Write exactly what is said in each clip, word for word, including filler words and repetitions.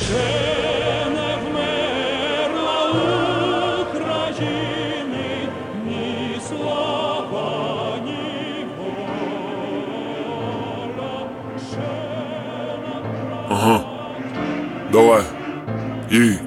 Ще не вмерла України ні слава, ні воля. Ще не Ага, давай. И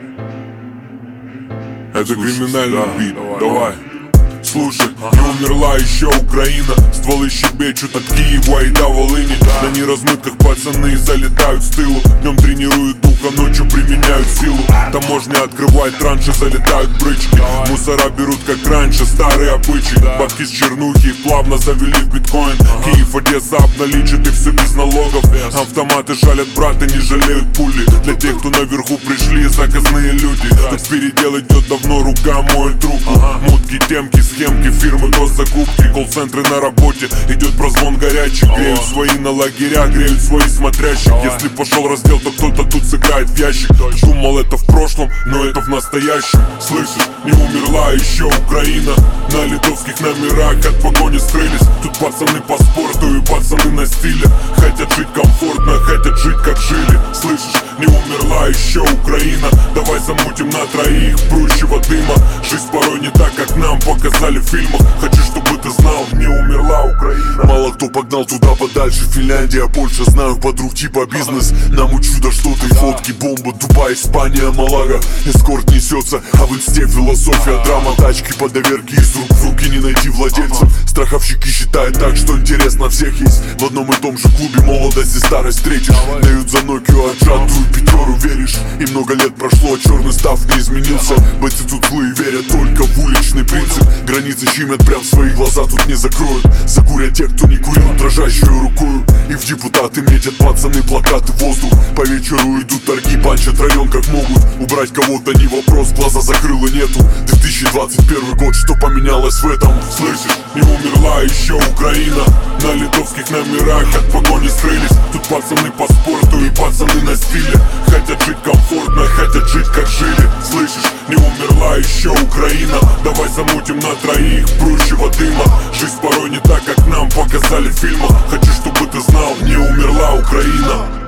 это криминальный бит, давай. Слушай, не умерла еще Украина. Стволы щебечут от Киева и до Волыни. На неразмытках пацаны залетают с тылу. Днем тренируют дух, а ночью применяют силу. Таможня открывает транши, залетают брычки. Мусора берут как раньше, старые обычаи. Бабки с чернухи плавно завели в биткоин. Киев, Одесса обналичит и все без налогов. Автоматы шалят, браты, не жалеют пули. Для тех, кто наверху пришли, заказные люди. Тут передел идет давно, рука моет руку. Мутки, темки, схемки, фирмы, госзакупки. Колл-центры на работе, идет прозвон горячий. Греют свои на лагеря, греют свои смотрящих. Если пошел раздел, то кто-то тут сыграет в ящик. Думал, это в прошлом, но это в настоящем. Слышишь, не умерла еще Украина. На литовских номерах от погони скрылись. Тут пацаны по спорту и пацаны на стиле. Хотят жить комфортно, хотят жить как жили. Слышишь, не умерла еще Украина. Давай замутим на троих прущего дыма. Жизнь порой не так, как нам показали в фильмах. Хочу, чтобы ты знал, не умерла Украина. Мало кто погнал туда подальше. Финляндия, Польша, знаю подруг типа бизнес. Нам у чуда что-то и фотки, бомба, Дубай, Испания, Малага. Эскорт несется, а в инсте философия, драма. Тачки по доверке, из рук в руки не найти владельцев. Страховщики считают так, что интерес на всех есть. В одном и том же клубе молодость и старость встретишь. Дают за Nokia отжатую пятеру, веришь? И много лет прошло, а черный став не изменился. Бойцы тут злые верят только в уличный принцип. Границы щемят прям в свои глаза, тут не закроют. Закурят те, кто не курил, дрожащую рукою. И в депутаты метят пацаны плакаты в воздух. По вечеру идут торги, банчат район как могут. Убрать кого-то не вопрос, глаза закрыло нету. две тысячи двадцать первый год, что поменялось в этом? Слышишь, не умерла еще Украина. На литовских номерах от погони скрылись. Тут пацаны по спорту и пацаны на стиле. Хотят жить комфортно, хотят жить как жили. Слышишь, не умерла еще Украина. Давай замутим на троих прущего дыма. Жизнь порой не так, как нам показали в фильмах. Хочу, чтобы ты знал, не умерла Украина.